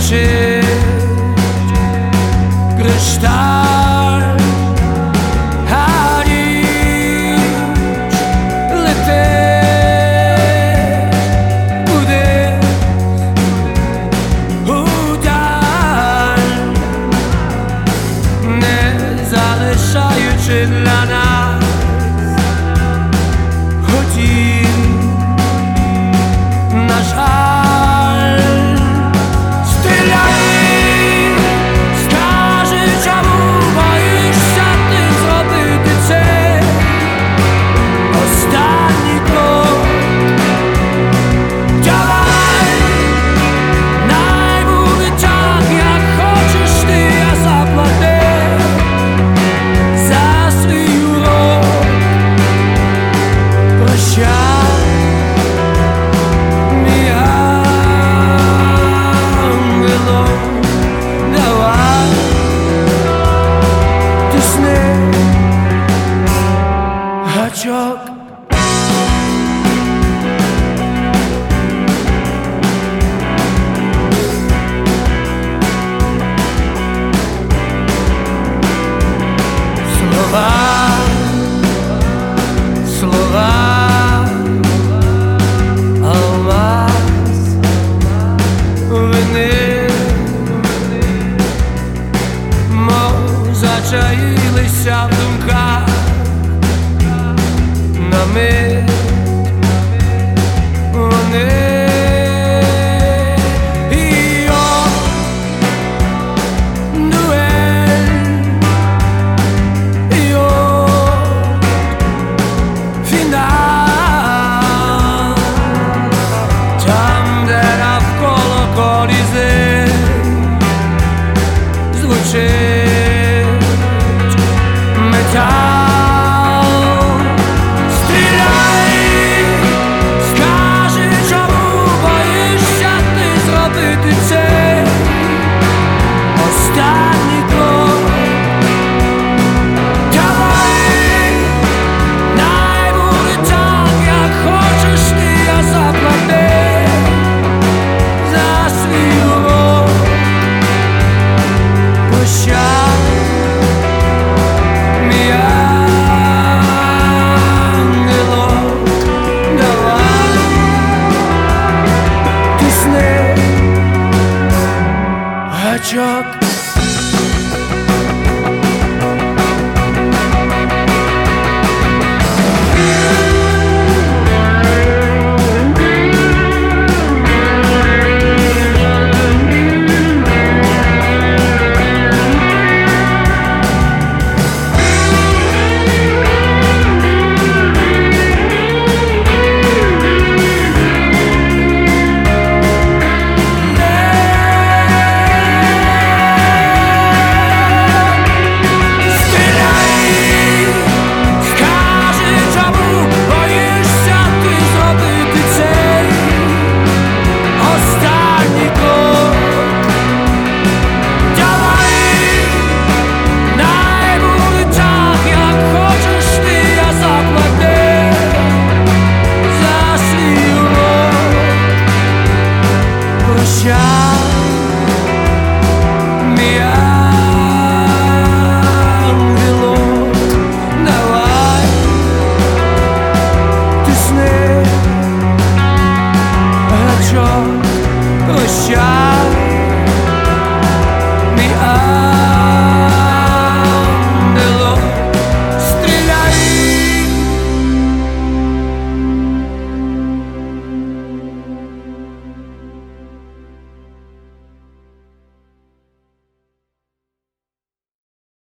звучить кришталь, а ніч летить куди удаль, не залишаючи для нас хотів, на жаль. Стріляй, скажи, чому боїшся ти зробити це останній крок. Давай, най буде так, як хочеш ти, я заплатив за свій урок. Прощай, мій ангело, давай, тисни гачок. Слова, алмаз вини, мов зачаїлися в думках на мить вони. Звучить метал. Стріляй, скажи, чому боїшся ти зробити це останній крок. Давай, най буде так, як хочеш ти, я заплатив за свій урок. Прощай, мій ангело, давай, тисни гачок.